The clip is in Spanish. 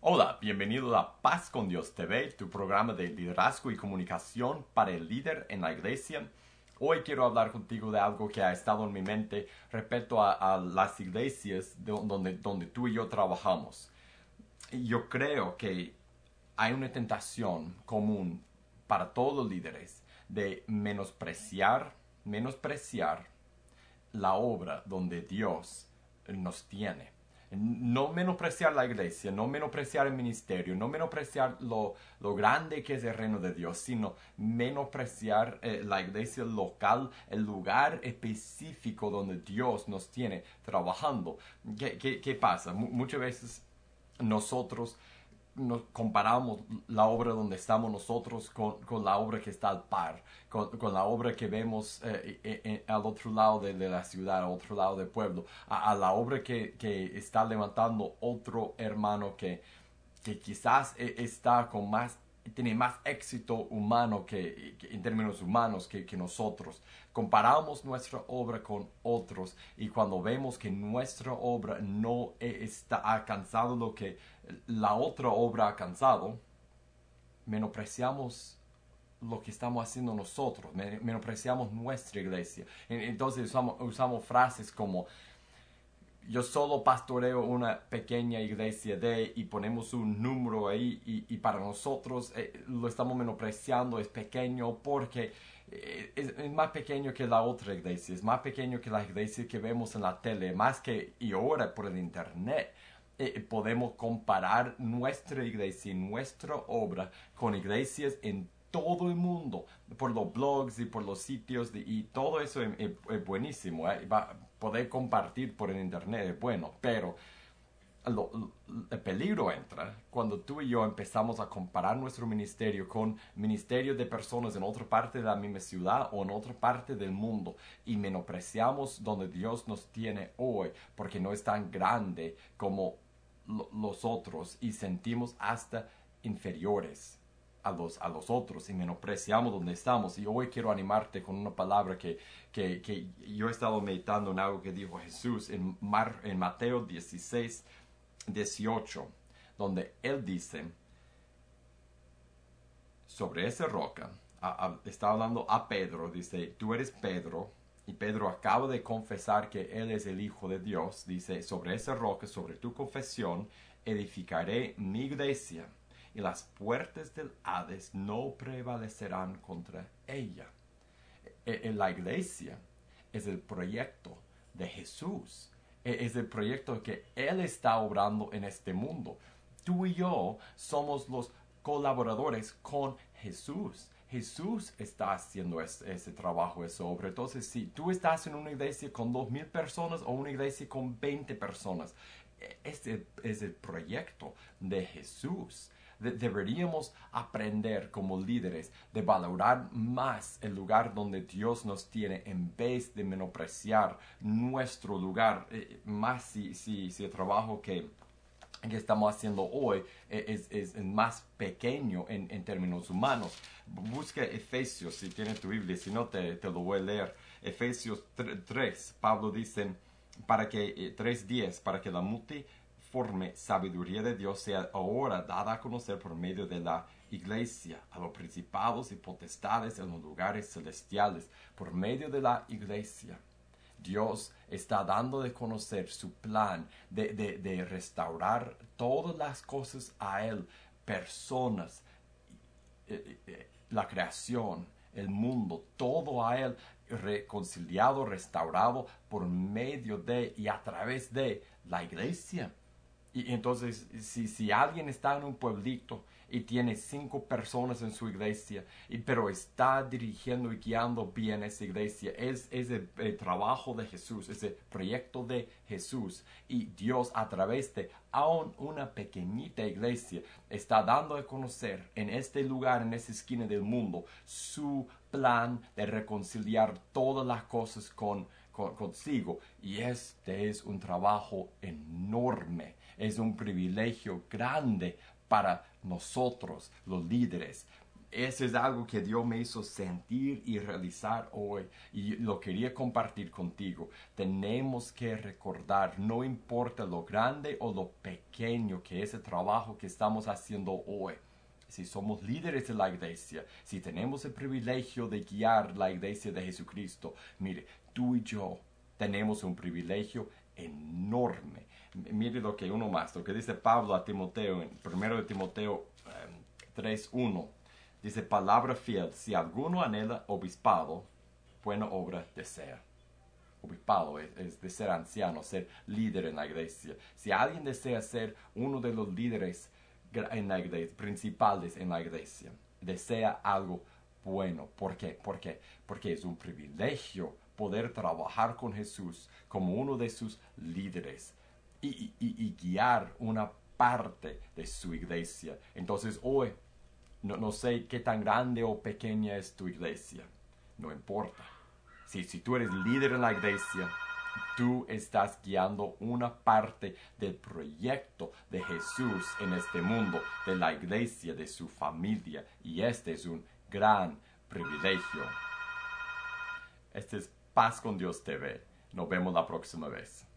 Hola, bienvenido a Paz con Dios TV, tu programa de liderazgo y comunicación para el líder en la iglesia. Hoy quiero hablar contigo de algo que ha estado en mi mente respecto a las iglesias donde tú y yo trabajamos. Yo creo que hay una tentación común para todos los líderes de menospreciar la obra donde Dios nos tiene. No menospreciar la iglesia, no menospreciar el ministerio, no menospreciar lo grande que es el reino de Dios, sino menospreciar la iglesia local, el lugar específico donde Dios nos tiene trabajando. ¿Qué pasa? Muchas veces nosotros nos comparamos la obra donde estamos nosotros con la obra que está al par, con la obra que vemos al otro lado de la ciudad, al otro lado del pueblo, a la obra que está levantando otro hermano que quizás está con más, tiene más éxito humano en términos humanos que nosotros. Comparamos nuestra obra con otros y cuando vemos que nuestra obra no está alcanzando lo que la otra obra ha alcanzado, menospreciamos lo que estamos haciendo nosotros, menospreciamos nuestra iglesia. Entonces usamos frases como yo solo pastoreo una pequeña iglesia y ponemos un número ahí y para nosotros lo estamos menospreciando, es pequeño porque es más pequeño que la otra iglesia, es más pequeño que la iglesia que vemos en la tele, más que y ahora por el internet. Podemos comparar nuestra iglesia y nuestra obra con iglesias en todo el mundo, por los blogs y por los sitios y todo eso es buenísimo. Poder compartir por el internet es bueno, pero el peligro entra cuando tú y yo empezamos a comparar nuestro ministerio con ministerios de personas en otra parte de la misma ciudad o en otra parte del mundo y menospreciamos donde Dios nos tiene hoy porque no es tan grande como los otros y sentimos hasta inferiores a los otros y menospreciamos donde estamos. Y hoy quiero animarte con una palabra que yo he estado meditando en algo que dijo Jesús en Mateo 16, 18, donde Él dice, sobre esa roca, está hablando a Pedro, dice, tú eres Pedro, y Pedro acaba de confesar que Él es el Hijo de Dios, dice, sobre esa roca, sobre tu confesión, edificaré mi iglesia, y las puertas del Hades no prevalecerán contra ella. La iglesia es el proyecto de Jesús. Es el proyecto que Él está obrando en este mundo. Tú y yo somos los colaboradores con Jesús. Jesús está haciendo ese trabajo, esa obra. Entonces, si tú estás en una iglesia con 2,000 personas o una iglesia con 20 personas, ese es el proyecto de Jesús. Deberíamos aprender como líderes de valorar más el lugar donde Dios nos tiene en vez de menospreciar nuestro lugar, más si el trabajo que estamos haciendo hoy es más pequeño en términos humanos. Busca Efesios, si tienes tu Biblia, si no te lo voy a leer. Efesios 3, Pablo dice, 3:10, para que la multiforme sabiduría de Dios sea ahora dada a conocer por medio de la iglesia a los principados y potestades en los lugares celestiales, por medio de la iglesia. Dios está dando de conocer su plan de restaurar todas las cosas a Él, personas, la creación, el mundo, todo a Él reconciliado, restaurado por medio de y a través de la iglesia. Y entonces, si alguien está en un pueblito y tiene 5 personas en su iglesia, pero está dirigiendo y guiando bien esa iglesia, es el trabajo de Jesús, es el proyecto de Jesús. Y Dios, a través de aún una pequeñita iglesia, está dando a conocer en este lugar, en esa esquina del mundo, su plan de reconciliar todas las cosas consigo. Y este es un trabajo enorme. Es un privilegio grande para nosotros, los líderes. Eso es algo que Dios me hizo sentir y realizar hoy y lo quería compartir contigo. Tenemos que recordar, no importa lo grande o lo pequeño que es el trabajo que estamos haciendo hoy. Si somos líderes de la iglesia, si tenemos el privilegio de guiar la iglesia de Jesucristo, mire, tú y yo tenemos un privilegio enorme. Mire lo que lo que dice Pablo a Timoteo en 1 de Timoteo 3:1. Dice, palabra fiel, si alguno anhela obispado, buena obra desea. Obispado es de ser anciano, ser líder en la iglesia. Si alguien desea ser uno de los líderes en la iglesia, principales en la iglesia, desea algo bueno. ¿Por qué? Porque es un privilegio poder trabajar con Jesús como uno de sus líderes y guiar una parte de su iglesia. Entonces hoy, no sé qué tan grande o pequeña es tu iglesia. No importa. Si tú eres líder en la iglesia, tú estás guiando una parte del proyecto de Jesús en este mundo, de la iglesia, de su familia. Y este es un gran privilegio. Este es Paz con Dios TV. Nos vemos la próxima vez.